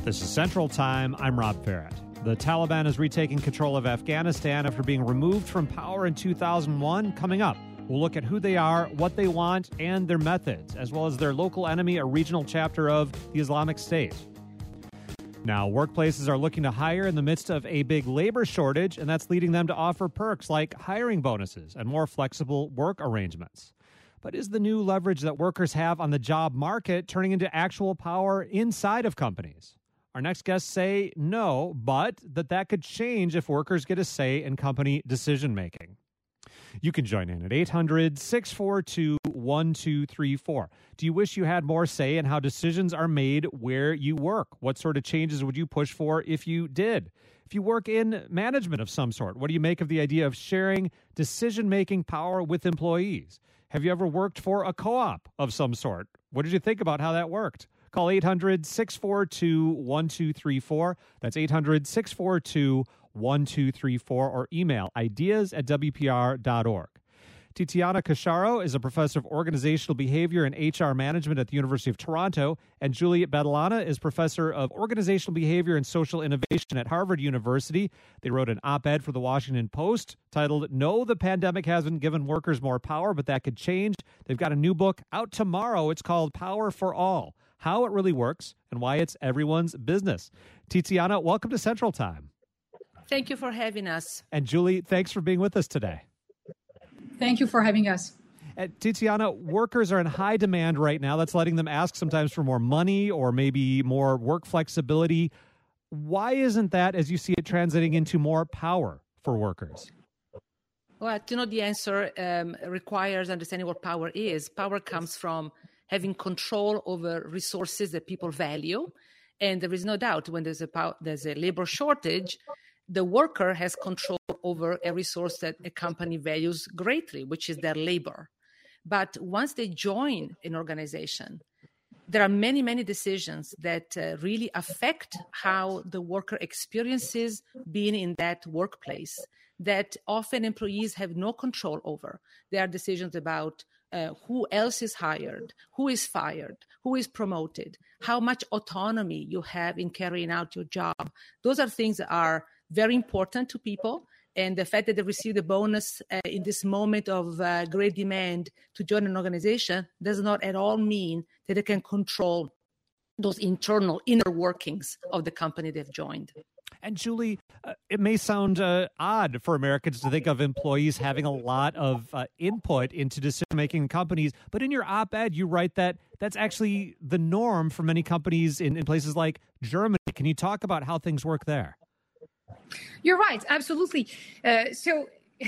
This is Central Time. I'm Rob Farrett. The Taliban is retaking control of Afghanistan after being removed from power in 2001. Coming up, we'll look at who they are, what they want, and their methods, as well as their local enemy, a regional chapter of the Islamic State. Now, workplaces are looking to hire in the midst of a big labor shortage, and that's leading them to offer perks like hiring bonuses and more flexible work arrangements. But is the new leverage that workers have on the job market turning into actual power inside of companies? Our next guests say no, but that could change if workers get a say in company decision-making. You can join in at 800-642-1234. Do you wish you had more say in how decisions are made where you work? What sort of changes would you push for if you did? If you work in management of some sort, what do you make of the idea of sharing decision-making power with employees? Have you ever worked for a co-op of some sort? What did you think about how that worked? Call 800-642-1234. That's 800-642-1234 or email ideas@wpr.org. Titiana Cacharo is a professor of organizational behavior and HR management at the University of Toronto, and Julie Betalana is professor of organizational behavior and social innovation at Harvard University. They wrote an op-ed for the Washington Post titled, "No, the pandemic hasn't given workers more power, but that could change." They've got a new book out tomorrow. It's called Power for All: How It Really Works and Why It's Everyone's Business. Titiana, welcome to Central Time. Thank you for having us. And Julie, thanks for being with us today. Thank you for having us. Titiana, workers are in high demand right now. That's letting them ask sometimes for more money or maybe more work flexibility. Why isn't that, as you see it, translating into more power for workers? Well, the answer requires understanding what power is. Power comes from having control over resources that people value. And there is no doubt when there's a labor shortage, the worker has control over a resource that a company values greatly, which is their labor. But once they join an organization, there are many, many decisions that really affect how the worker experiences being in that workplace that often employees have no control over. There are decisions about who else is hired, who is fired, who is promoted, how much autonomy you have in carrying out your job. Those are things that are very important to people. And the fact that they receive the bonus in this moment of great demand to join an organization does not at all mean that they can control those internal inner workings of the company they've joined. And Julie, it may sound odd for Americans to think of employees having a lot of input into decision-making in companies, but in your op-ed, you write that that's actually the norm for many companies in places like Germany. Can you talk about how things work there? You're right, absolutely. So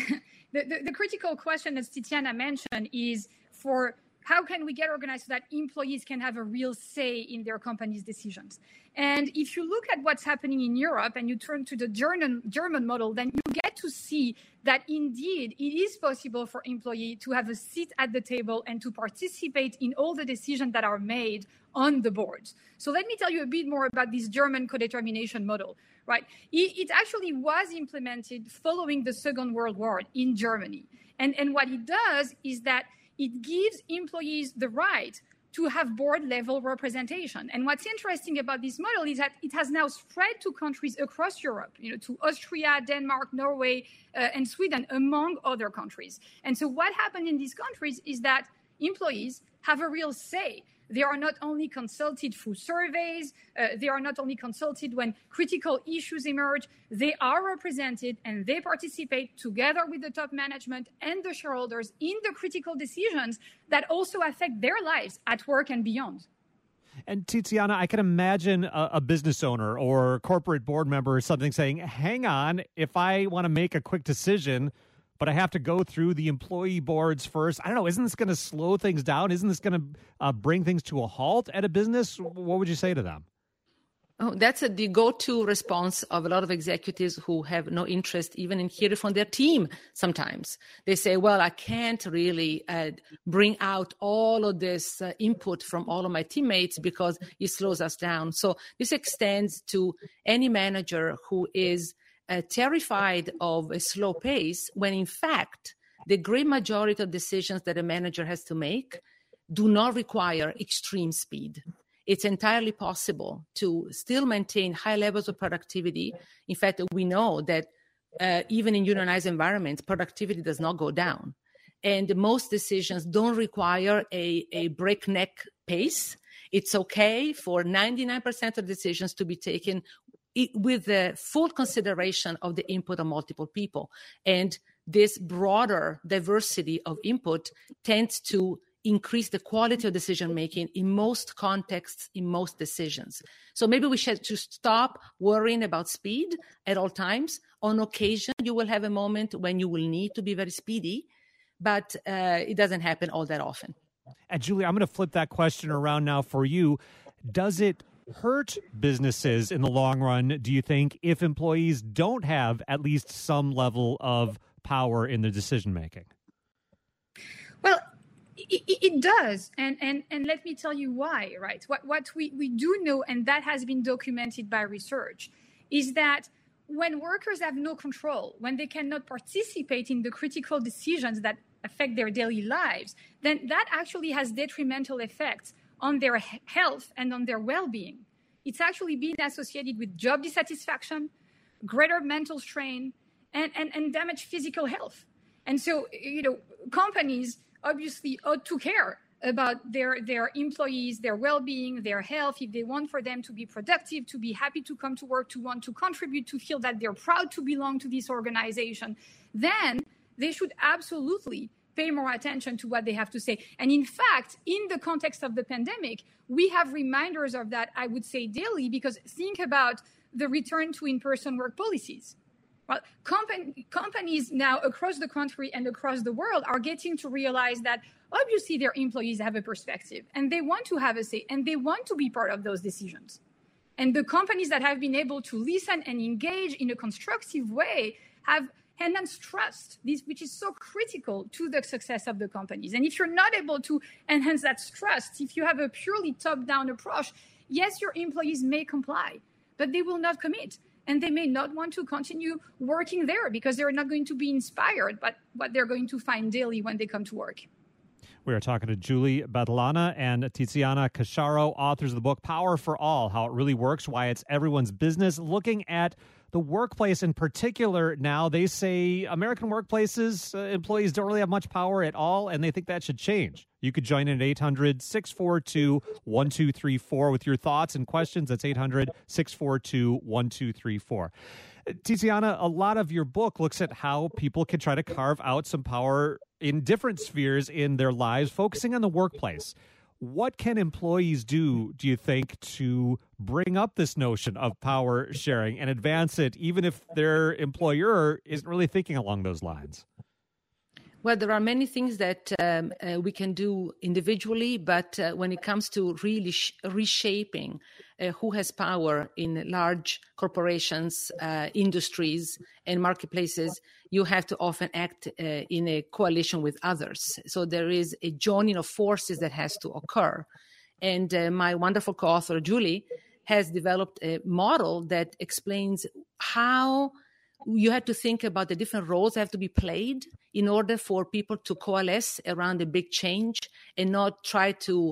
the critical question, as Titiana mentioned, is for how can we get organized so that employees can have a real say in their company's decisions? And if you look at what's happening in Europe and you turn to the German model, then you get to see that indeed it is possible for employees to have a seat at the table and to participate in all the decisions that are made on the board. So let me tell you a bit more about this German co-determination model, right? It actually was implemented following the Second World War in Germany. And what it does is that it gives employees the right to have board-level representation. And what's interesting about this model is that it has now spread to countries across Europe, to Austria, Denmark, Norway, and Sweden, among other countries. And so what happened in these countries is that employees have a real say. They are not only consulted through surveys, they are not only consulted when critical issues emerge, they are represented and they participate together with the top management and the shareholders in the critical decisions that also affect their lives at work and beyond. And Titiana, I can imagine a business owner or corporate board member or something saying, hang on, if I want to make a quick decision, but I have to go through the employee boards first. I don't know, isn't this going to slow things down? Isn't this going to bring things to a halt at a business? What would you say to them? Oh, that's the go-to response of a lot of executives who have no interest even in hearing from their team sometimes. They say, well, I can't really bring out all of this input from all of my teammates because it slows us down. So this extends to any manager who is terrified of a slow pace when in fact the great majority of decisions that a manager has to make do not require extreme speed. it's entirely possible to still maintain high levels of productivity. In fact, we know that even in unionized environments, productivity does not go down. And most decisions don't require a breakneck pace. It's okay for 99% of decisions to be taken with the full consideration of the input of multiple people. And this broader diversity of input tends to increase the quality of decision-making in most contexts, in most decisions. So maybe we should just stop worrying about speed at all times. On occasion, you will have a moment when you will need to be very speedy, but it doesn't happen all that often. And Julie, I'm going to flip that question around now for you. Does it hurt businesses in the long run, do you think, if employees don't have at least some level of power in their decision-making? Well, it does. And let me tell you why, right? What we do know, and that has been documented by research, is that when workers have no control, when they cannot participate in the critical decisions that affect their daily lives, then that actually has detrimental effects on their health and on their well-being. It's actually been associated with job dissatisfaction, greater mental strain, and damaged physical health. And so, companies obviously ought to care about their employees, their well-being, their health, if they want for them to be productive, to be happy to come to work, to want to contribute, to feel that they're proud to belong to this organization, then they should absolutely pay more attention to what they have to say. And in fact, in the context of the pandemic, we have reminders of that, I would say, daily, because think about the return to in-person work policies. Well, companies now across the country and across the world are getting to realize that obviously their employees have a perspective and they want to have a say and they want to be part of those decisions. And the companies that have been able to listen and engage in a constructive way have enhanced trust, which is so critical to the success of the companies. And if you're not able to enhance that trust, if you have a purely top-down approach, yes, your employees may comply, but they will not commit. And they may not want to continue working there because they're not going to be inspired by what they're going to find daily when they come to work. We are talking to Julie Battilana and Tiziana Casciaro, authors of the book Power for All, How It Really Works, Why It's Everyone's Business, looking at the workplace in particular. Now, they say American workplaces, employees don't really have much power at all, and they think that should change. You could join in at 800-642-1234 with your thoughts and questions. That's 800-642-1234. Tiziana, a lot of your book looks at how people can try to carve out some power in different spheres in their lives, focusing on the workplace. What can employees do you think, to bring up this notion of power sharing and advance it, even if their employer isn't really thinking along those lines? Well, there are many things that we can do individually, but when it comes to really reshaping who has power in large corporations, industries, and marketplaces, you have to often act in a coalition with others. So there is a joining of forces that has to occur. And my wonderful co-author, Julie, has developed a model that explains how you have to think about the different roles that have to be played in order for people to coalesce around a big change and not try to,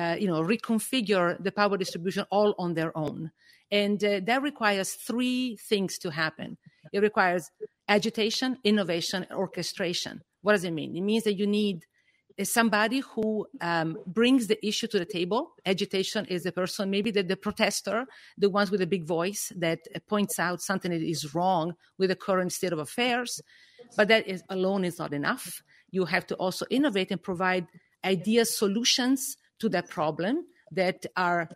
reconfigure the power distribution all on their own. And that requires three things to happen. It requires agitation, innovation, and orchestration. What does it mean? It means that you need somebody who brings the issue to the table. Agitation is the person, maybe the protester, the ones with a big voice that points out something that is wrong with the current state of affairs. But that alone is not enough. You have to also innovate and provide ideas, solutions to that problem that are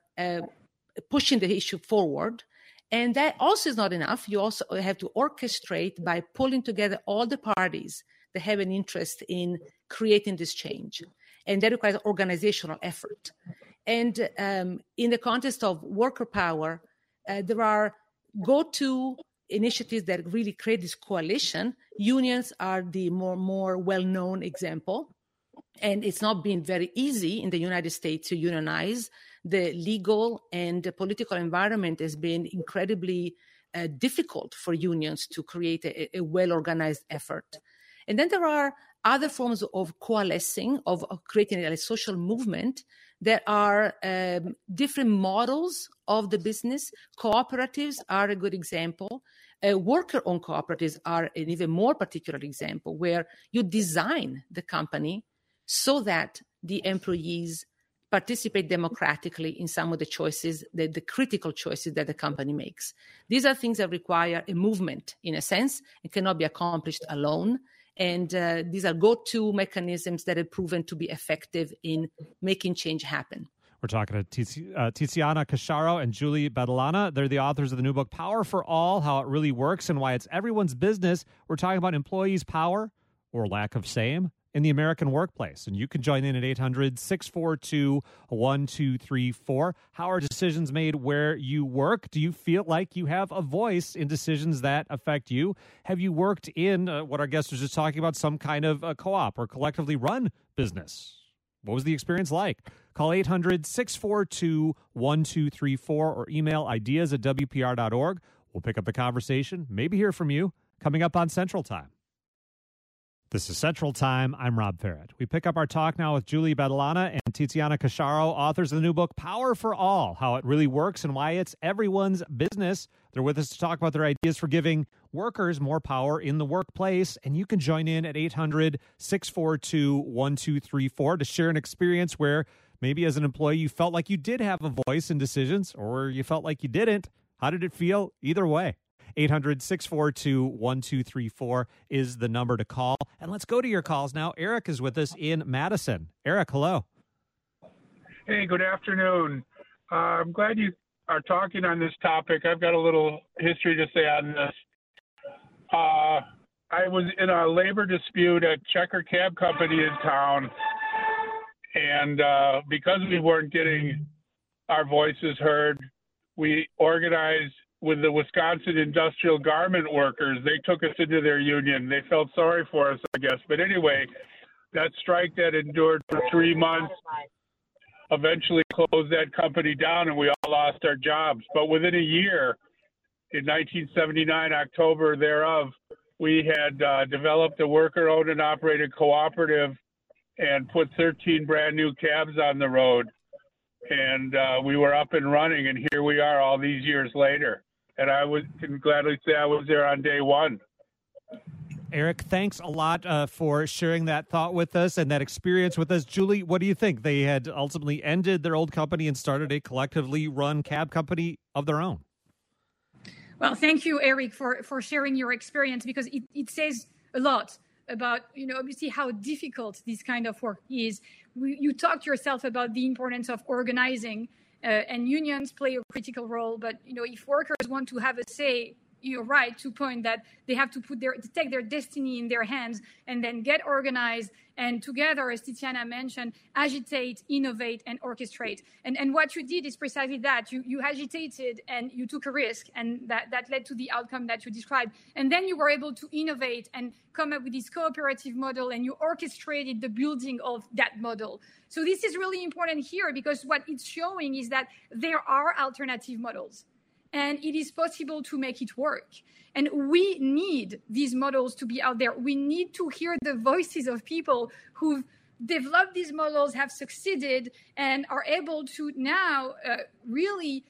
pushing the issue forward. And that also is not enough. You also have to orchestrate by pulling together all the parties that have an interest in creating this change. And that requires organizational effort. And in the context of worker power, there are go-to initiatives that really create this coalition. Unions are the more well-known example. And it's not been very easy in the United States to unionize. The legal and the political environment has been incredibly difficult for unions to create a well-organized effort. And then there are other forms of coalescing, of creating a social movement There are different models of the business. Cooperatives are a good example. Worker-owned cooperatives are an even more particular example, where you design the company so that the employees participate democratically in some of the choices, the critical choices that the company makes. These are things that require a movement, in a sense. It cannot be accomplished alone. And these are go-to mechanisms that have proven to be effective in making change happen. We're talking to Tiziana Casciaro and Julie Betalana. They're the authors of the new book, Power for All, How It Really Works and Why It's Everyone's Business. We're talking about employees' power, or lack of same, in the American workplace. And you can join in at 800-642-1234. How are decisions made where you work? Do you feel like you have a voice in decisions that affect you? Have you worked in what our guest was just talking about, some kind of a co-op or collectively run business? What was the experience like? Call 800-642-1234 or email ideas@wpr.org. We'll pick up the conversation, maybe hear from you, coming up on Central Time. This is Central Time. I'm Rob Ferret. We pick up our talk now with Julie Betalana and Tiziana Casciaro, authors of the new book, Power for All, How It Really Works and Why It's Everyone's Business. They're with us to talk about their ideas for giving workers more power in the workplace. And you can join in at 800-642-1234 to share an experience where maybe as an employee you felt like you did have a voice in decisions, or you felt like you didn't. How did it feel? Either way. 800-642-1234 is the number to call. And let's go to your calls now. Eric is with us in Madison. Eric, hello. Hey, good afternoon. I'm glad you are talking on this topic. I've got a little history to say on this. I was in a labor dispute at Checker Cab Company in town, and because we weren't getting our voices heard, we organized with the Wisconsin Industrial Garment Workers. They took us into their union. They felt sorry for us, I guess. But anyway, that strike that endured for 3 months eventually closed that company down, and we all lost our jobs. But within a year, in 1979, October thereof, we had developed a worker-owned and operated cooperative and put 13 brand new cabs on the road. And we were up and running, and here we are all these years later. And I can gladly say I was there on day one. Eric, thanks a lot for sharing that thought with us and that experience with us. Julie, what do you think? They had ultimately ended their old company and started a collectively run cab company of their own. Well, thank you, Eric, for sharing your experience, because it says a lot about, obviously how difficult this kind of work is. You talked yourself about the importance of organizing, and unions play a critical role. But, if workers want to have a say, you're right to point that they have to take their destiny in their hands and then get organized and together, as Tiziana mentioned, agitate, innovate, and orchestrate. And what you did is precisely that. You agitated and you took a risk, and that led to the outcome that you described. And then you were able to innovate and come up with this cooperative model, and you orchestrated the building of that model. So this is really important here, because what it's showing is that there are alternative models, and it is possible to make it work. And we need these models to be out there. We need to hear the voices of people who've developed these models, have succeeded, and are able to now really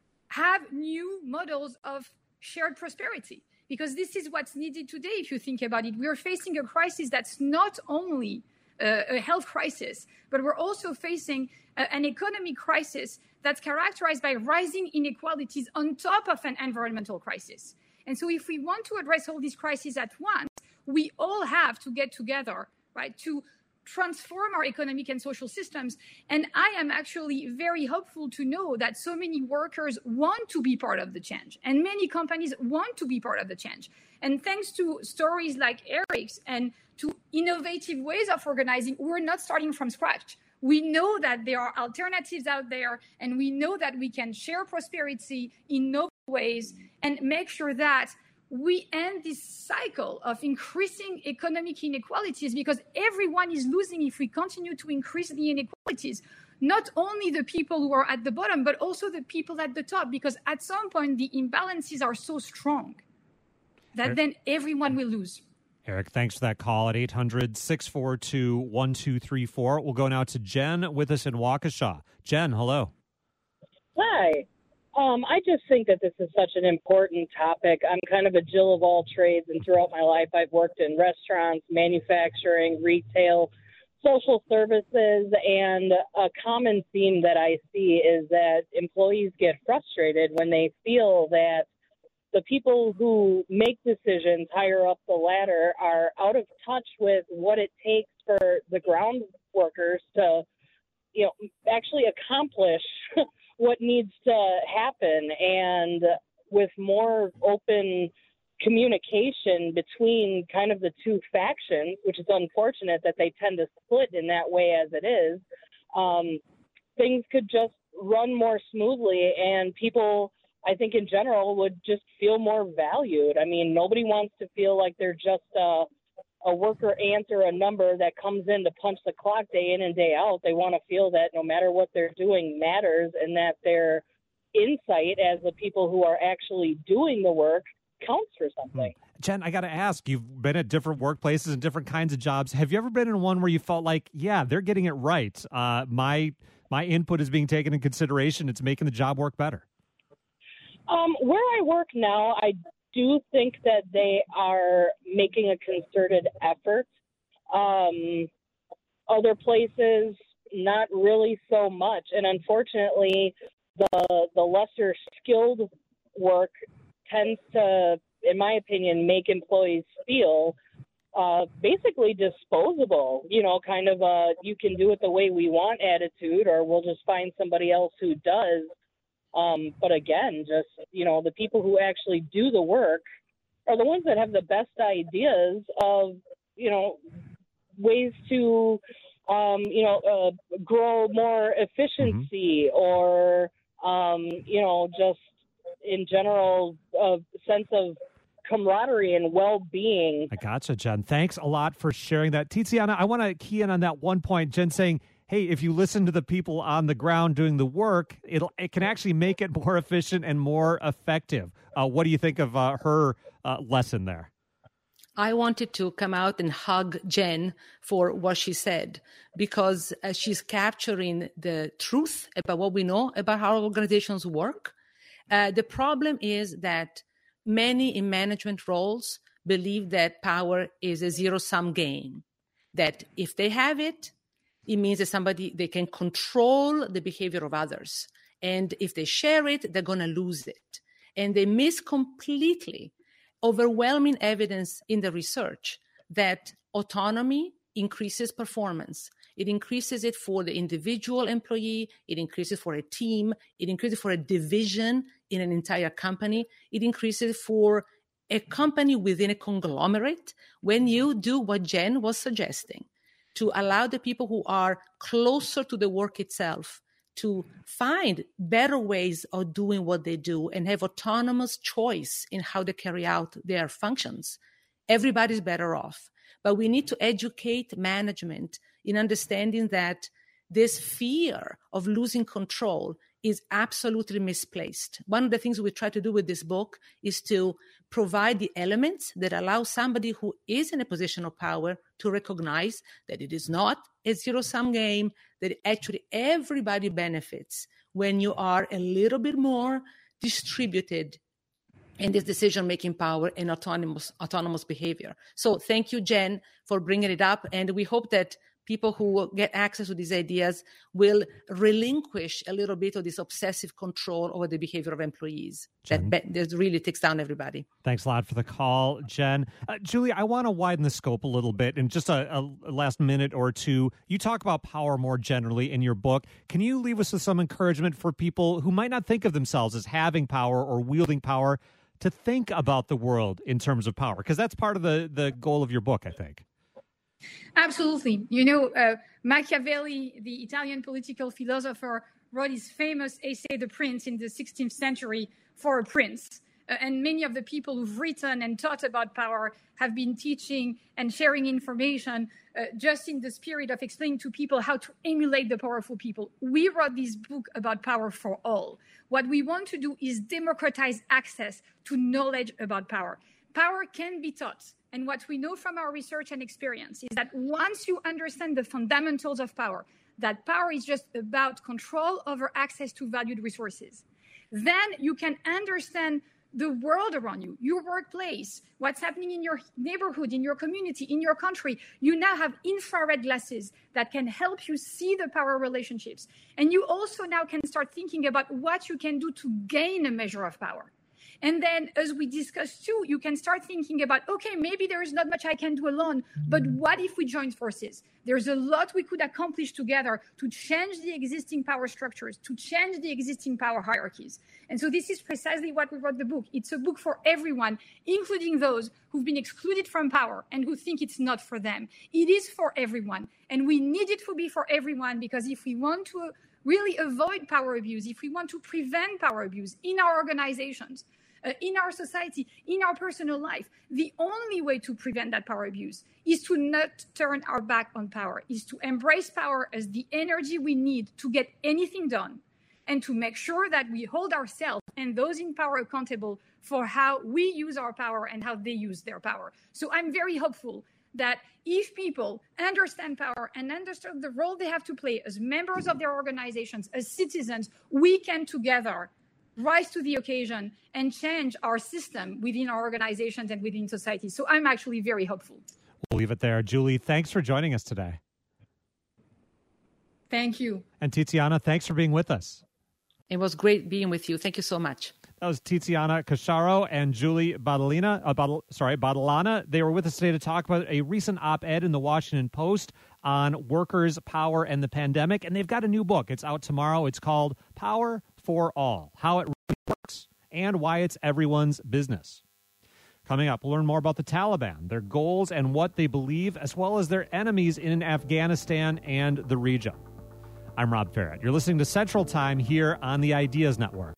have new models of shared prosperity. Because this is what's needed today, if you think about it. We are facing a crisis that's not only a health crisis, but we're also facing an economic crisis that's characterized by rising inequalities on top of an environmental crisis. And so if we want to address all these crises at once, we all have to get together, right, to transform our economic and social systems. And I am actually very hopeful to know that so many workers want to be part of the change, and many companies want to be part of the change. And thanks to stories like Eric's and to innovative ways of organizing, we're not starting from scratch. We know that there are alternatives out there, and we know that we can share prosperity in novel ways and make sure that we end this cycle of increasing economic inequalities, because everyone is losing if we continue to increase the inequalities. Not only the people who are at the bottom, but also the people at the top, because at some point the imbalances are so strong that then everyone will lose. Eric, thanks for that call at 800-642-1234. We'll go now to Jen with us in Waukesha. Jen, hello. Hi. I just think that this is such an important topic. I'm kind of a Jill of all trades, and throughout my life, I've worked in restaurants, manufacturing, retail, social services, and a common theme that I see is that employees get frustrated when they feel that the people who make decisions higher up the ladder are out of touch with what it takes for the ground workers to, actually accomplish what needs to happen. And with more open communication between kind of the two factions, which is unfortunate that they tend to split in that way as it is, things could just run more smoothly, and people, I think in general, would just feel more valued. I mean, nobody wants to feel like they're just a worker ant or a number that comes in to punch the clock day in and day out. They want to feel that no matter what they're doing matters, and that their insight as the people who are actually doing the work counts for something. Jen, I got to ask, you've been at different workplaces and different kinds of jobs. Have you ever been in one where you felt like, yeah, they're getting it right? My input is being taken in consideration. It's making the job work better. Where I work now, I do think that they are making a concerted effort. Other places, not really so much. And unfortunately, the lesser skilled work tends to, in my opinion, make employees feel basically disposable, kind of you can do it the way we want attitude, or we'll just find somebody else who does. But again, just, the people who actually do the work are the ones that have the best ideas of, ways to, grow more efficiency or, just in general, a sense of camaraderie and well-being. I gotcha, Jen. Thanks a lot for sharing that. Tiziana, I want to key in on that one point. Jen saying, hey, if you listen to the people on the ground doing the work, it can actually make it more efficient and more effective. What do you think of her lesson there? I wanted to come out and hug Jen for what she said, because she's capturing the truth about what we know about how organizations work. The problem is that many in management roles believe that power is a zero-sum game, that if they have it, it means that they can control the behavior of others. And if they share it, they're going to lose it. And they miss completely overwhelming evidence in the research that autonomy increases performance. It increases it for the individual employee. It increases for a team. It increases for a division in an entire company. It increases for a company within a conglomerate when you do what Jen was suggesting, to allow the people who are closer to the work itself to find better ways of doing what they do and have autonomous choice in how they carry out their functions. Everybody's better off. But we need to educate management in understanding that this fear of losing control is absolutely misplaced. One of the things we try to do with this book is to provide the elements that allow somebody who is in a position of power to recognize that it is not a zero-sum game, that actually everybody benefits when you are a little bit more distributed in this decision-making power and autonomous behavior. So thank you, Jen, for bringing it up. And we hope that people who get access to these ideas will relinquish a little bit of this obsessive control over the behavior of employees. That really takes down everybody. Thanks a lot for the call, Jen. Julie, I want to widen the scope a little bit. In just a last minute or two, you talk about power more generally in your book. Can you leave us with some encouragement for people who might not think of themselves as having power or wielding power to think about the world in terms of power? Because that's part of the goal of your book, I think. Absolutely. Machiavelli, the Italian political philosopher, wrote his famous essay, The Prince, in the 16th century for a prince. And many of the people who've written and taught about power have been teaching and sharing information just in the spirit of explaining to people how to emulate the powerful people. We wrote this book about power for all. What we want to do is democratize access to knowledge about power. Power can be taught. and what we know from our research and experience is that once you understand the fundamentals of power, that power is just about control over access to valued resources, then you can understand the world around you, your workplace, what's happening in your neighborhood, in your community, in your country. You now have infrared glasses that can help you see the power relationships. And you also now can start thinking about what you can do to gain a measure of power. And then, as we discussed too, you can start thinking about, okay, maybe there is not much I can do alone, but what if we join forces? There's a lot we could accomplish together to change the existing power structures, to change the existing power hierarchies. And so this is precisely what we wrote the book. It's a book for everyone, including those who've been excluded from power and who think it's not for them. It is for everyone. And we need it to be for everyone, because if we want to really avoid power abuse, if we want to prevent power abuse in our organizations, in our society, in our personal life, the only way to prevent that power abuse is to not turn our back on power, is to embrace power as the energy we need to get anything done, and to make sure that we hold ourselves and those in power accountable for how we use our power and how they use their power. So I'm very hopeful that if people understand power and understand the role they have to play as members of their organizations, as citizens, we can together rise to the occasion and change our system within our organizations and within society. So I'm actually very hopeful. We'll leave it there. Julie, thanks for joining us today. Thank you. And Tiziana, thanks for being with us. It was great being with you. Thank you so much. That was Tiziana Casciaro and Julie Badalana. They were with us today to talk about a recent op-ed in the Washington Post on workers, power, and the pandemic. And they've got a new book. It's out tomorrow. It's called Power for All, How It Really Works and Why It's Everyone's Business. Coming up, we'll learn more about the Taliban, their goals and what they believe, as well as their enemies in Afghanistan and the region. I'm Rob Ferret. You're listening to Central Time here on the Ideas Network.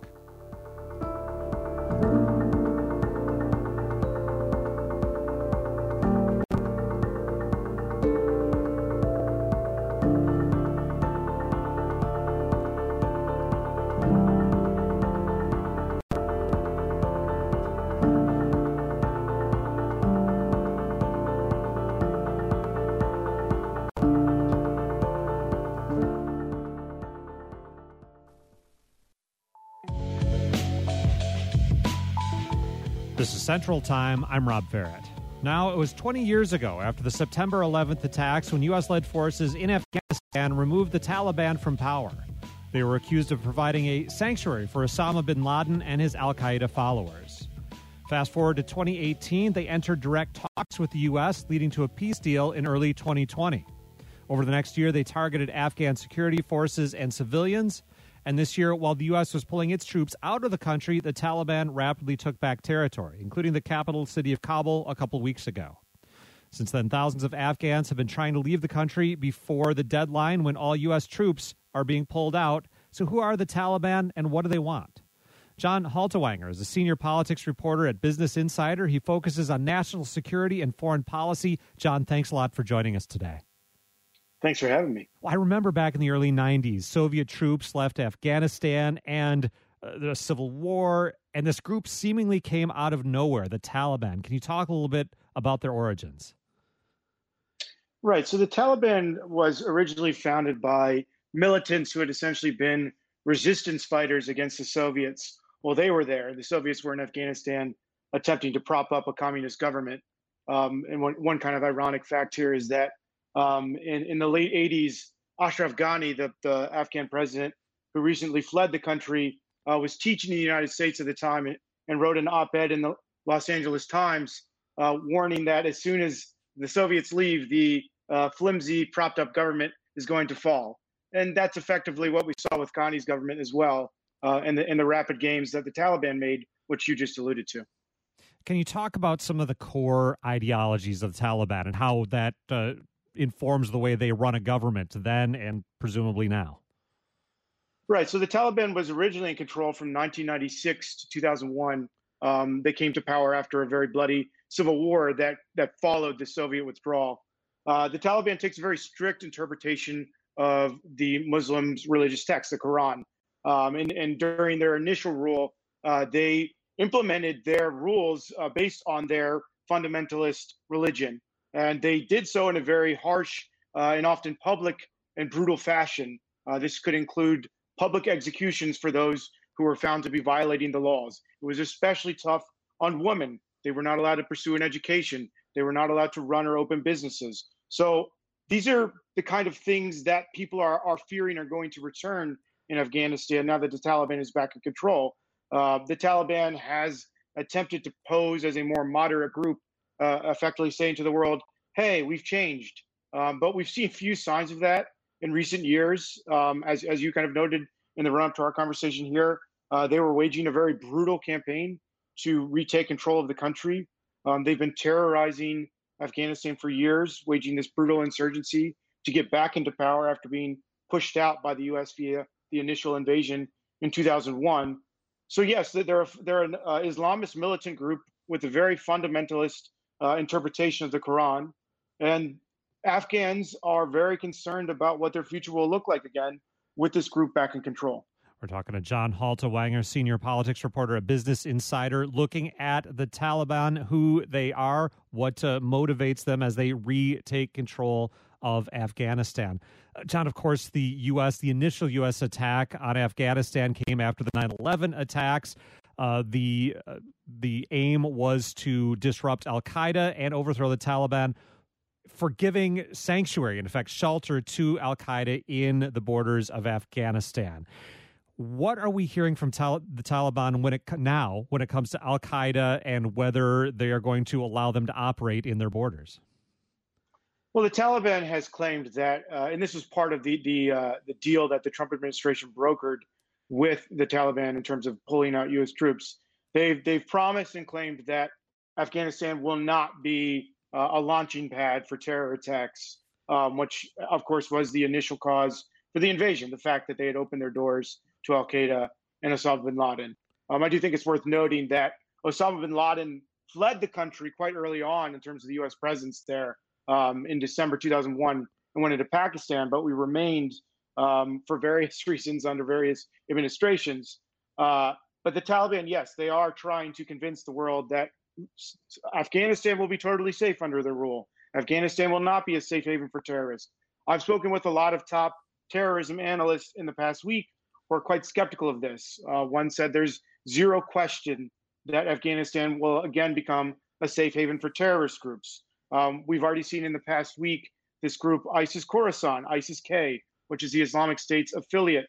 This is Central Time. I'm Rob Ferret. Now, it was 20 years ago, after the September 11th attacks, when U.S.-led forces in Afghanistan removed the Taliban from power. They were accused of providing a sanctuary for Osama bin Laden and his al-Qaeda followers. Fast forward to 2018, they entered direct talks with the U.S., leading to a peace deal in early 2020. Over the next year, they targeted Afghan security forces and civilians. And this year, while the U.S. was pulling its troops out of the country, the Taliban rapidly took back territory, including the capital city of Kabul a couple weeks ago. Since then, thousands of Afghans have been trying to leave the country before the deadline when all U.S. troops are being pulled out. So who are the Taliban and what do they want? John Halterwanger is a senior politics reporter at Business Insider. He focuses on national security and foreign policy. John, thanks a lot for joining us today. Thanks for having me. Well, I remember back in the early 90s, Soviet troops left Afghanistan and the civil war, and this group seemingly came out of nowhere, the Taliban. Can you talk a little bit about their origins? Right. So the Taliban was originally founded by militants who had essentially been resistance fighters against the Soviets. Well, they were there. The Soviets were in Afghanistan attempting to prop up a communist government. And one kind of ironic fact here is that in the late 80s, Ashraf Ghani, the Afghan president who recently fled the country, was teaching in the United States at the time and wrote an op-ed in the Los Angeles Times warning that as soon as the Soviets leave, the flimsy, propped-up government is going to fall. And that's effectively what we saw with Ghani's government as well, and the rapid gains that the Taliban made, which you just alluded to. Can you talk about some of the core ideologies of the Taliban and how that informs the way they run a government then and presumably now? Right. So the Taliban was originally in control from 1996 to 2001. They came to power after a very bloody civil war that followed the Soviet withdrawal. The Taliban takes a very strict interpretation of the Muslims' religious text, the Quran. And during their initial rule, they implemented their rules based on their fundamentalist religion. And they did so in a very harsh and often public and brutal fashion. This could include public executions for those who were found to be violating the laws. It was especially tough on women. They were not allowed to pursue an education. They were not allowed to run or open businesses. So these are the kind of things that people are fearing are going to return in Afghanistan now that the Taliban is back in control. The Taliban has attempted to pose as a more moderate group, effectively saying to the world, hey, we've changed. But we've seen few signs of that in recent years. As you kind of noted in the run-up to our conversation here, they were waging a very brutal campaign to retake control of the country. They've been terrorizing Afghanistan for years, waging this brutal insurgency to get back into power after being pushed out by the U.S. via the initial invasion in 2001. So yes, they're an Islamist militant group with a very fundamentalist interpretation of the Quran, and Afghans are very concerned about what their future will look like again with this group back in control. We're talking to John Halterwanger, senior politics reporter at Business Insider, looking at the Taliban, who they are, what motivates them as they retake control of Afghanistan. John, of course, the initial U.S. attack on Afghanistan came after the 9/11 attacks. The aim was to disrupt al-Qaeda and overthrow the Taliban, for giving sanctuary, in fact, shelter to al-Qaeda in the borders of Afghanistan. What are we hearing from the Taliban when it comes to al-Qaeda and whether they are going to allow them to operate in their borders? Well, the Taliban has claimed that, and this was part of the deal that the Trump administration brokered with the Taliban in terms of pulling out U.S. troops. They've promised and claimed that Afghanistan will not be a launching pad for terror attacks, which, of course, was the initial cause for the invasion, the fact that they had opened their doors to al-Qaeda and Osama bin Laden. I do think it's worth noting that Osama bin Laden fled the country quite early on in terms of the U.S. presence there in December 2001 and went into Pakistan, but we remained for various reasons under various administrations. But the Taliban, yes, they are trying to convince the world that Afghanistan will be totally safe under their rule. Afghanistan will not be a safe haven for terrorists. I've spoken with a lot of top terrorism analysts in the past week who are quite skeptical of this. One said there's zero question that Afghanistan will again become a safe haven for terrorist groups. We've already seen in the past week this group, ISIS Khorasan, ISIS-K, which is the Islamic State's affiliate,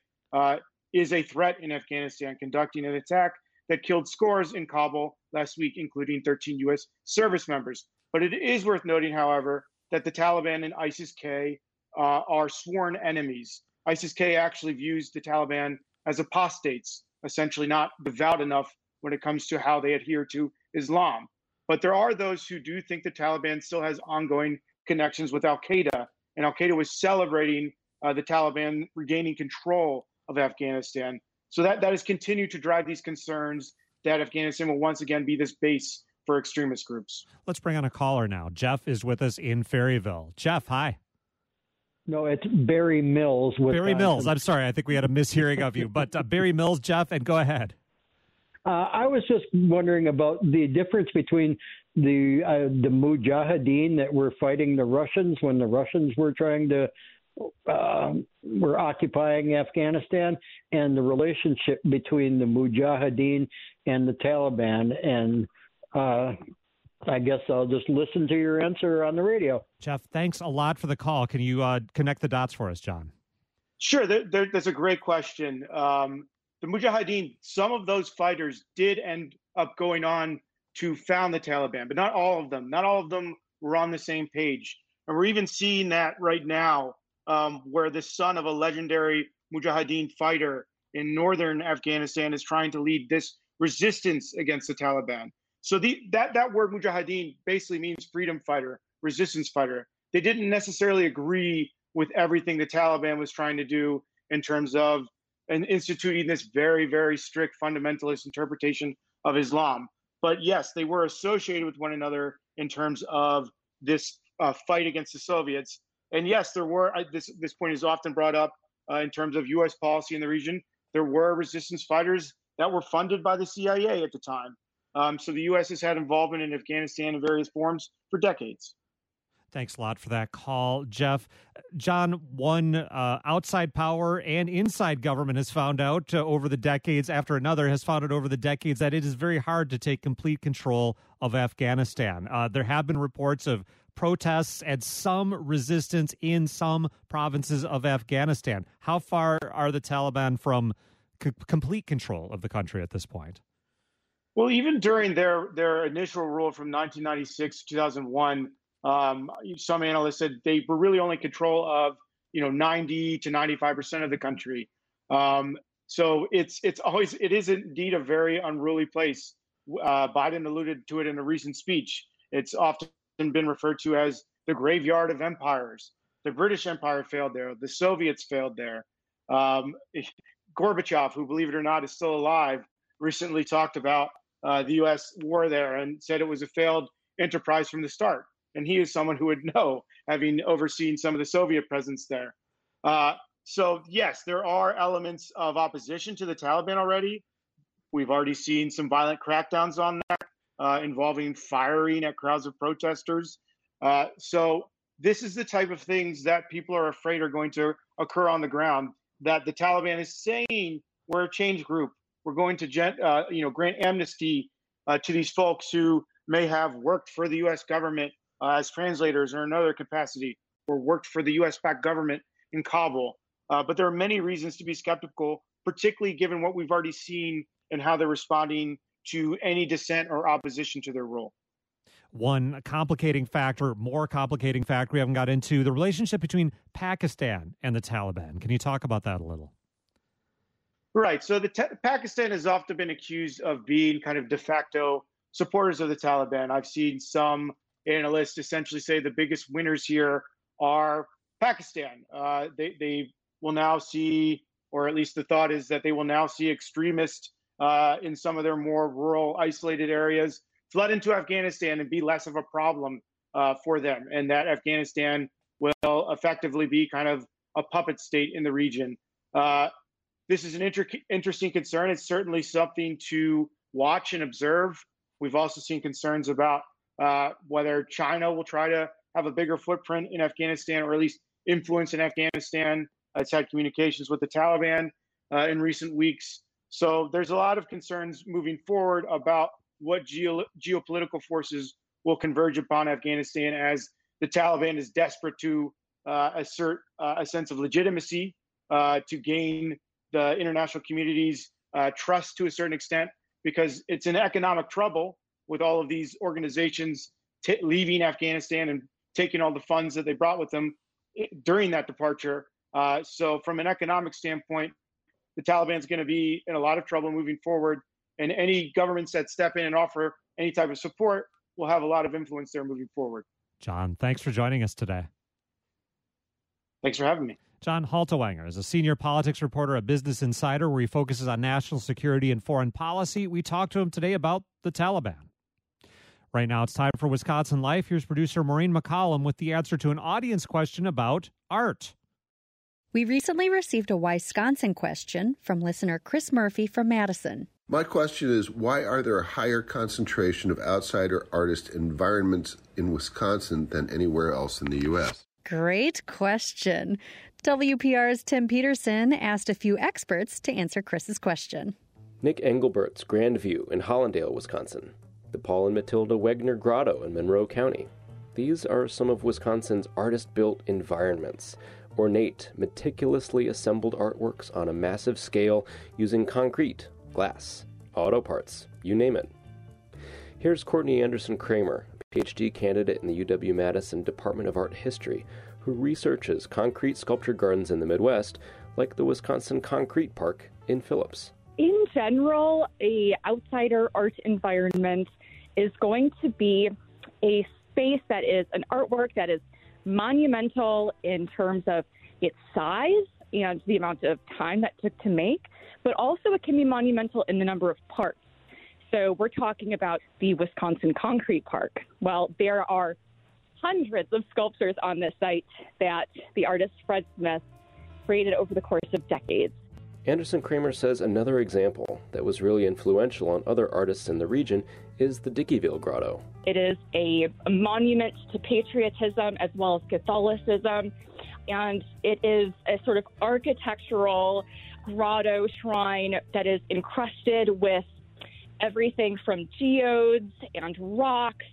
is a threat in Afghanistan, conducting an attack that killed scores in Kabul last week, including 13 U.S. service members. But it is worth noting, however, that the Taliban and ISIS-K are sworn enemies. ISIS-K actually views the Taliban as apostates, essentially not devout enough when it comes to how they adhere to Islam. But there are those who do think the Taliban still has ongoing connections with al-Qaeda, and al-Qaeda was celebrating the Taliban regaining control of Afghanistan. So that has continued to drive these concerns that Afghanistan will once again be this base for extremist groups. Let's bring on a caller now. Jeff is with us in Ferryville. Jeff, hi. No, it's Barry Mills. Barry Mills. I'm sorry. I think we had a mishearing of you. But Barry Mills, Jeff, and go ahead. I was just wondering about the difference between the Mujahideen that were fighting the Russians when the Russians were trying to were occupying Afghanistan, and the relationship between the Mujahideen and the Taliban. And I guess I'll just listen to your answer on the radio. Jeff, thanks a lot for the call. Can you connect the dots for us, John? Sure. That's a great question. The Mujahideen, some of those fighters did end up going on to found the Taliban, but not all of them. Not all of them were on the same page. And we're even seeing that right now, where the son of a legendary Mujahideen fighter in northern Afghanistan is trying to lead this resistance against the Taliban. So that word Mujahideen basically means freedom fighter, resistance fighter. They didn't necessarily agree with everything the Taliban was trying to do in terms of instituting this very, very strict fundamentalist interpretation of Islam. But yes, they were associated with one another in terms of this fight against the Soviets. And yes, there were, this point is often brought up in terms of U.S. policy in the region. There were resistance fighters that were funded by the CIA at the time. So the U.S. has had involvement in Afghanistan in various forms for decades. Thanks a lot for that call, Jeff. John, one outside power and inside government has found out over the decades, after another has found out over the decades, that it is very hard to take complete control of Afghanistan. There have been reports of protests and some resistance in some provinces of Afghanistan. How far are the Taliban from complete control of the country at this point? Well, even during their initial rule from 1996 to 2001, some analysts said they were really only control of 90 to 95% of the country. So it is indeed a very unruly place. Biden alluded to it in a recent speech. It's often been referred to as the graveyard of empires. The British Empire failed there. The Soviets failed there. Gorbachev, who, believe it or not, is still alive, recently talked about the U.S. war there and said it was a failed enterprise from the start. And he is someone who would know, having overseen some of the Soviet presence there. So, yes, there are elements of opposition to the Taliban already. We've already seen some violent crackdowns on that, involving firing at crowds of protesters. So this is the type of things that people are afraid are going to occur on the ground, that the Taliban is saying, we're a change group. We're going to grant amnesty to these folks who may have worked for the U.S. government as translators or in another capacity, or worked for the U.S.-backed government in Kabul. But there are many reasons to be skeptical, particularly given what we've already seen and how they're responding to any dissent or opposition to their rule. One more complicating factor we haven't got into, the relationship between Pakistan and the Taliban. Can you talk about that a little? Right. So Pakistan has often been accused of being kind of de facto supporters of the Taliban. I've seen some analysts essentially say the biggest winners here are Pakistan. They will now see, or at least the thought is that they will now see extremists in some of their more rural, isolated areas flood into Afghanistan and be less of a problem for them, and that Afghanistan will effectively be kind of a puppet state in the region. This is an interesting concern. It's certainly something to watch and observe. We've also seen concerns about whether China will try to have a bigger footprint in Afghanistan, or at least influence in Afghanistan. It's had communications with the Taliban in recent weeks. So there's a lot of concerns moving forward about what geopolitical forces will converge upon Afghanistan as the Taliban is desperate to assert a sense of legitimacy, to gain the international community's trust to a certain extent, because it's in economic trouble with all of these organizations leaving Afghanistan and taking all the funds that they brought with them during that departure. So from an economic standpoint, the Taliban is going to be in a lot of trouble moving forward, and any governments that step in and offer any type of support will have a lot of influence there moving forward. John, thanks for joining us today. Thanks for having me. John Halterwanger is a senior politics reporter at Business Insider, where he focuses on national security and foreign policy. We talked to him today about the Taliban. Right now, it's time for Wisconsin Life. Here's producer Maureen McCollum with the answer to an audience question about art. We recently received a Wisconsin question from listener Chris Murphy from Madison. My question is, why are there a higher concentration of outsider artist environments in Wisconsin than anywhere else in the U.S.? Great question. WPR's Tim Peterson asked a few experts to answer Chris's question. Nick Engelbert's Grandview in Hollandale, Wisconsin. The Paul and Matilda Wegner Grotto in Monroe County. These are some of Wisconsin's artist-built environments. Ornate, meticulously assembled artworks on a massive scale using concrete, glass, auto parts, you name it. Here's Courtney Anderson Kramer, a PhD candidate in the UW-Madison Department of Art History, who researches concrete sculpture gardens in the Midwest, like the Wisconsin Concrete Park in Phillips. In general, a outsider art environment is going to be a space that is an artwork that is monumental in terms of its size and the amount of time that took to make, but also it can be monumental in the number of parts. So we're talking about the Wisconsin Concrete Park. Well, there are hundreds of sculptures on this site that the artist Fred Smith created over the course of decades. Anderson Kramer says another example that was really influential on other artists in the region is the Dickeyville Grotto. It is a monument to patriotism as well as Catholicism, and it is a sort of architectural grotto shrine that is encrusted with everything from geodes and rocks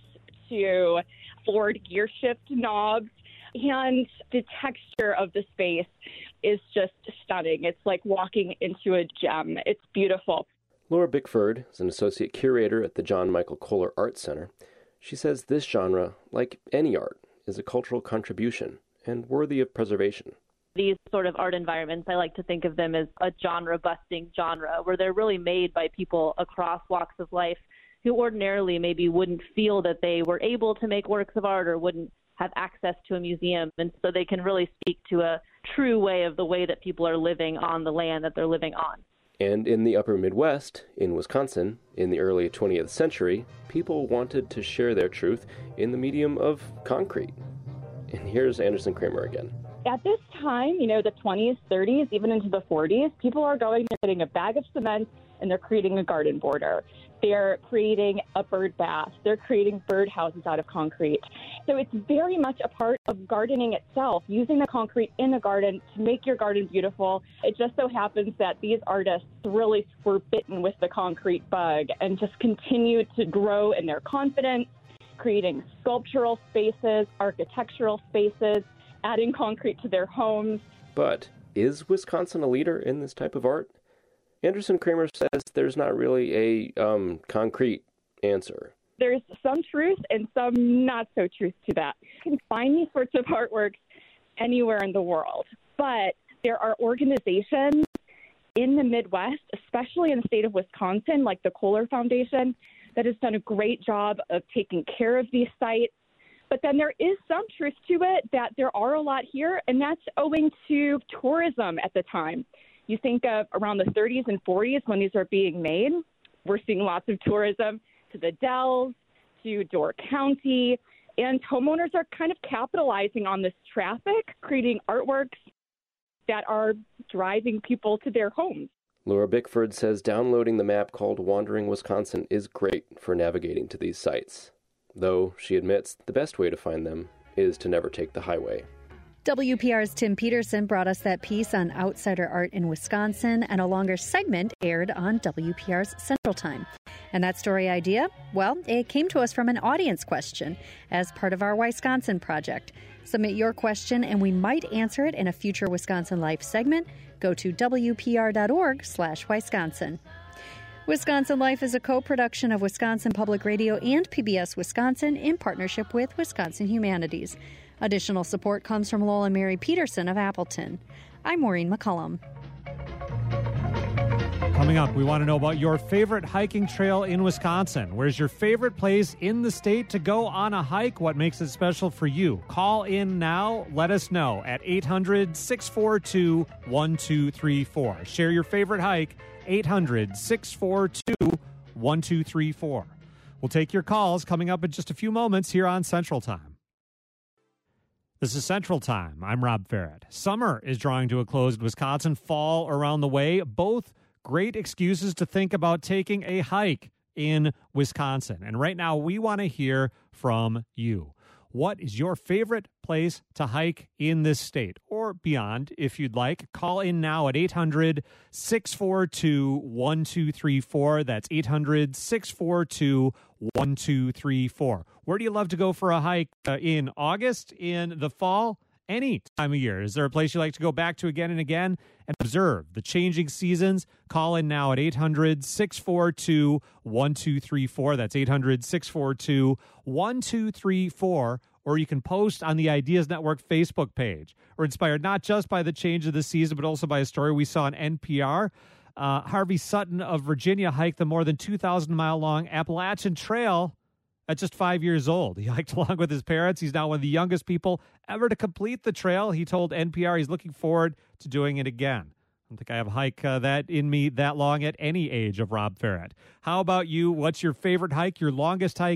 to Ford gear shift knobs, and the texture of the space is just stunning. It's like walking into a gem. It's beautiful. Laura Bickford is an associate curator at the John Michael Kohler Art Center. She says this genre, like any art, is a cultural contribution and worthy of preservation. These sort of art environments, I like to think of them as a genre-busting genre, where they're really made by people across walks of life who ordinarily maybe wouldn't feel that they were able to make works of art or wouldn't have access to a museum. And so they can really speak to a true way of the way that people are living on the land that they're living on. And in the upper Midwest, in Wisconsin, in the early 20th century, people wanted to share their truth in the medium of concrete. And here's Anderson Kramer again. At this time, the 20s, 30s, even into the 40s, people are going and getting a bag of cement and they're creating a garden border. They're creating a bird bath. They're creating bird houses out of concrete. So it's very much a part of gardening itself, using the concrete in the garden to make your garden beautiful. It just so happens that these artists really were bitten with the concrete bug and just continued to grow in their confidence, creating sculptural spaces, architectural spaces, adding concrete to their homes. But is Wisconsin a leader in this type of art? Anderson Kramer says there's not really a concrete answer. There's some truth and some not so truth to that. You can find these sorts of artworks anywhere in the world, but there are organizations in the Midwest, especially in the state of Wisconsin, like the Kohler Foundation, that has done a great job of taking care of these sites. But then there is some truth to it that there are a lot here, and that's owing to tourism at the time. You think of around the 30s and 40s when these are being made, we're seeing lots of tourism to the Dells, to Door County, and homeowners are kind of capitalizing on this traffic, creating artworks that are driving people to their homes. Laura Bickford says downloading the map called Wandering Wisconsin is great for navigating to these sites, though she admits the best way to find them is to never take the highway. WPR's Tim Peterson brought us that piece on outsider art in Wisconsin, and a longer segment aired on WPR's Central Time. And that story idea, well, it came to us from an audience question as part of our Wisconsin project. Submit your question and we might answer it in a future Wisconsin Life segment. Go to WPR.org/Wisconsin. Wisconsin Life is a co-production of Wisconsin Public Radio and PBS Wisconsin in partnership with Wisconsin Humanities. Additional support comes from Lowell and Mary Peterson of Appleton. I'm Maureen McCullum. Coming up, we want to know about your favorite hiking trail in Wisconsin. Where's your favorite place in the state to go on a hike? What makes it special for you? Call in now. Let us know at 800-642-1234. Share your favorite hike, 800-642-1234. We'll take your calls coming up in just a few moments here on Central Time. This is Central Time. I'm Rob Ferret. Summer is drawing to a close in Wisconsin. Fall around the way. Both great excuses to think about taking a hike in Wisconsin. And right now, we want to hear from you. What is your favorite place to hike in this state or beyond, if you'd like? Call in now at 800-642-1234. That's 800-642-1234. Where do you love to go for a hike in August, in the fall, any time of year? Is there a place you like to go back to again and again and observe the changing seasons? Call in now at 800-642-1234. That's 800-642-1234. Or you can post on the Ideas Network Facebook page. We're inspired not just by the change of the season, but also by a story we saw on NPR. Harvey Sutton of Virginia hiked the more than 2,000-mile-long Appalachian Trail at just 5 years old. He hiked along with his parents. He's now one of the youngest people ever to complete the trail. He told NPR he's looking forward to doing it again. don't think I have a hike that in me that long at any age of Rob Ferret. How about you? What's your favorite hike, your longest hike?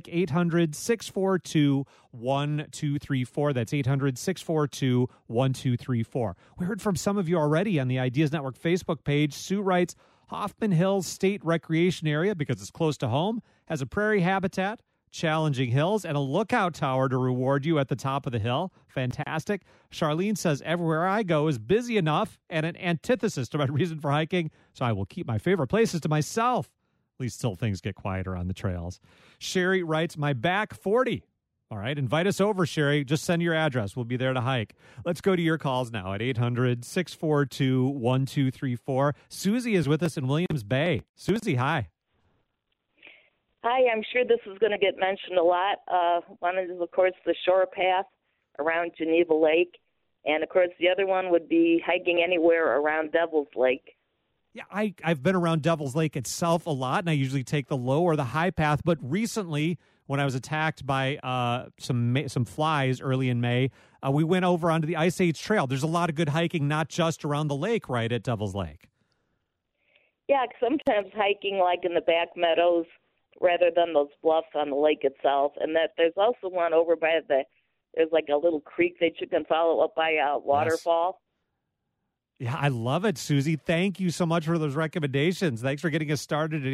800-642-1234. That's 800-642-1234. We heard from some of you already on the Ideas Network Facebook page. Sue writes, Hoffman Hills State Recreation Area, because it's close to home, has a prairie habitat, challenging hills, and a lookout tower to reward you at the top of the hill. Fantastic. Charlene says, everywhere I go is busy enough and an antithesis to my reason for hiking, so I will keep my favorite places to myself. At least till things get quieter on the trails. Sherry writes, my back 40. All right, invite us over, Sherry. Just send your address. We'll be there to hike. Let's go to your calls now at 800-642-1234. Susie is with us in Williams Bay. Susie, hi. Hi, I'm sure this is going to get mentioned a lot. One is, of course, the shore path around Geneva Lake. And, of course, the other one would be hiking anywhere around Devil's Lake. Yeah, I've been around Devil's Lake itself a lot, and I usually take the low or the high path. But recently, when I was attacked by some flies early in May, we went over onto the Ice Age Trail. There's a lot of good hiking, not just around the lake, right, at Devil's Lake. Yeah, sometimes hiking like in the back meadows rather than those bluffs on the lake itself. And that there's also one over by there's like a little creek that you can follow up by a waterfall. Yes. Yeah, I love it, Susie. Thank you so much for those recommendations. Thanks for getting us started at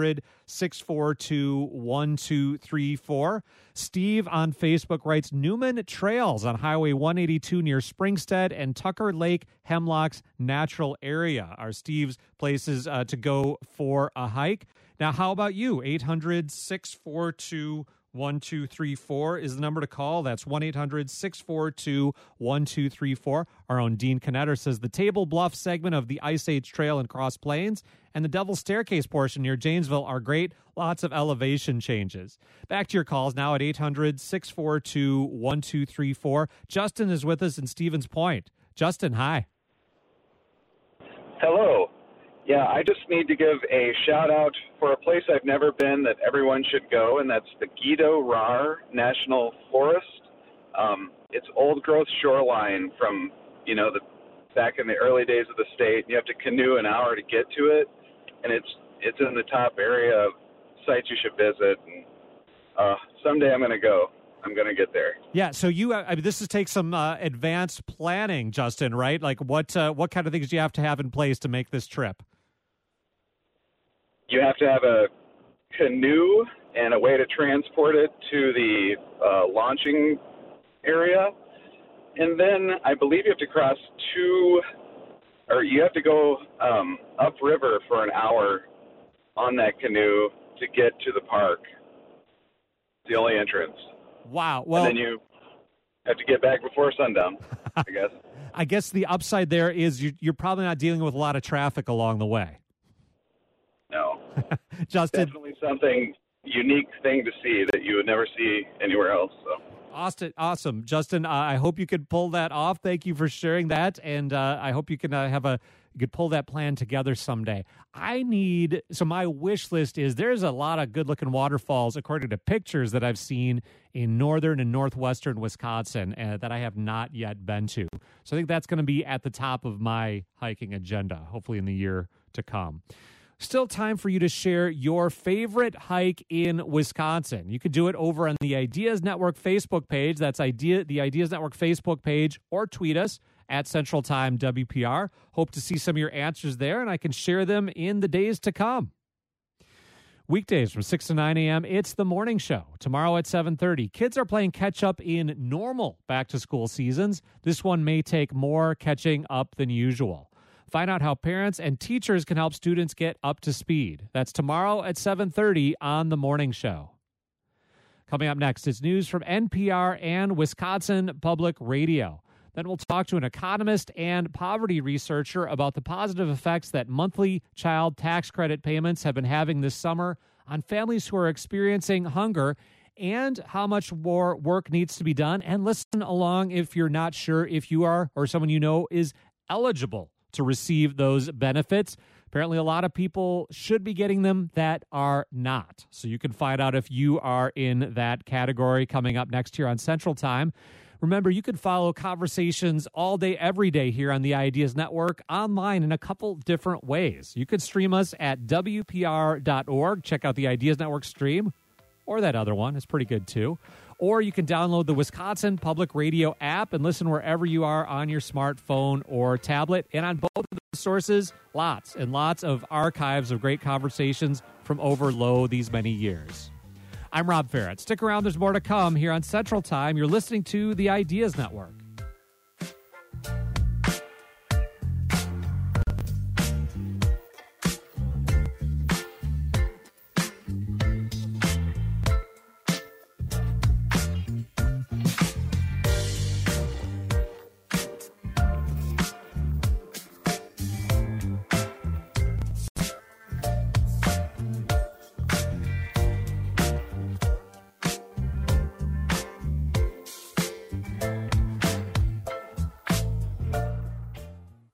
800-642-1234. Steve on Facebook writes, Newman Trails on Highway 182 near Springstead and Tucker Lake Hemlocks Natural Area are Steve's places to go for a hike. Now, how about you? 800-642-1234 is the number to call. That's 1-800-642-1234. Our own Dean Knetter says the Table Bluff segment of the Ice Age Trail in Cross Plains and the Devil's Staircase portion near Janesville are great. Lots of elevation changes. Back to your calls now at 800-642-1234. Justin is with us in Stevens Point. Justin, hi. Hello. Yeah, I just need to give a shout-out for a place I've never been that everyone should go, and that's the Guido Rar National Forest. It's old-growth shoreline from, back in the early days of the state. You have to canoe an hour to get to it, and it's in the top area of sites you should visit. And someday I'm going to go. I'm going to get there. Yeah, so this is take some advanced planning, Justin, right? Like what kind of things do you have to have in place to make this trip? You have to have a canoe and a way to transport it to the launching area. And then I believe you have to you have to go upriver for an hour on that canoe to get to the park. It's the only entrance. Wow. Well, and then you have to get back before sundown, I guess. I guess the upside there is you're probably not dealing with a lot of traffic along the way. No. Justin. Definitely something unique thing to see that you would never see anywhere else. So. Awesome. Justin, I hope you could pull that off. Thank you for sharing that. And I hope you can you could pull that plan together someday. My wish list is there's a lot of good looking waterfalls according to pictures that I've seen in northern and northwestern Wisconsin that I have not yet been to. So I think that's going to be at the top of my hiking agenda, hopefully in the year to come. Still time for you to share your favorite hike in Wisconsin. You can do it over on the Ideas Network Facebook page. That's the Ideas Network Facebook page, or tweet us at Central Time WPR. Hope to see some of your answers there, and I can share them in the days to come. Weekdays from 6 to 9 a.m., it's The Morning Show. Tomorrow at 7:30, kids are playing catch-up in normal back-to-school seasons. This one may take more catching up than usual. Find out how parents and teachers can help students get up to speed. That's tomorrow at 7:30 on The Morning Show. Coming up next is news from NPR and Wisconsin Public Radio. Then we'll talk to an economist and poverty researcher about the positive effects that monthly child tax credit payments have been having this summer on families who are experiencing hunger and how much more work needs to be done. And listen along if you're not sure if you are or someone you know is eligible to receive those benefits. Apparently, a lot of people should be getting them that are not. So you can find out if you are in that category coming up next here on Central Time. Remember, you can follow conversations all day, every day here on the Ideas Network online in a couple different ways. You could stream us at WPR.org. Check out the Ideas Network stream, or that other one. It's pretty good, too. Or you can download the Wisconsin Public Radio app and listen wherever you are on your smartphone or tablet. And on both of those sources, lots and lots of archives of great conversations from over these many years. I'm Rob Ferret. Stick around. There's more to come here on Central Time. You're listening to the Ideas Network.